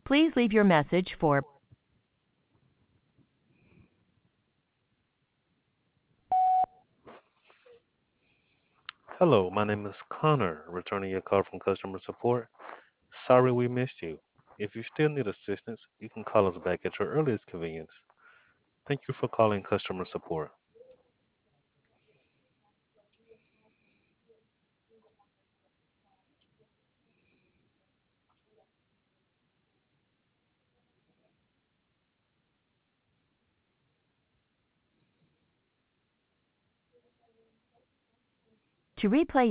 Please leave your message for Hello, my name is Connor, returning your call from customer support. Sorry we missed you. If you still need assistance, you can call us back at your earliest convenience. Thank you for calling customer support. to replay